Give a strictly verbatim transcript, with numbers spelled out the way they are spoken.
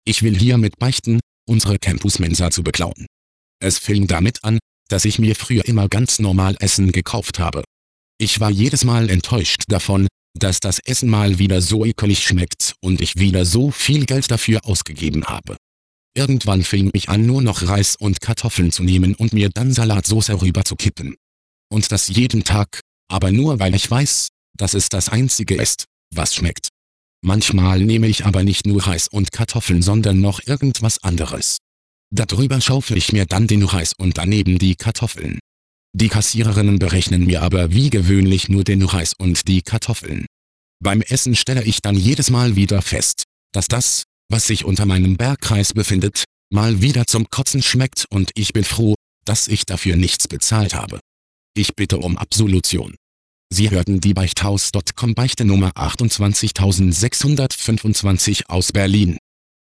Ich will hiermit beichten, unsere Campusmensa zu beklauen. Es fing damit an, dass ich mir früher immer ganz normal Essen gekauft habe. Ich war jedes Mal enttäuscht davon, dass das Essen mal wieder so ekelig schmeckt und ich wieder so viel Geld dafür ausgegeben habe. Irgendwann fing ich an, nur noch Reis und Kartoffeln zu nehmen und mir dann Salatsauce rüber zu kippen. Und das jeden Tag, aber nur weil ich weiß, dass es das Einzige ist, was schmeckt. Manchmal nehme ich aber nicht nur Reis und Kartoffeln, sondern noch irgendwas anderes. Darüber schaufel ich mir dann den Reis und daneben die Kartoffeln. Die Kassiererinnen berechnen mir aber wie gewöhnlich nur den Reis und die Kartoffeln. Beim Essen stelle ich dann jedes Mal wieder fest, dass das, was sich unter meinem Bergreis befindet, mal wieder zum Kotzen schmeckt und ich bin froh, dass ich dafür nichts bezahlt habe. Ich bitte um Absolution. Sie hörten die Beichthaus Punkt com Beichte Nummer achtundzwanzigsechshundertfünfundzwanzig aus Berlin.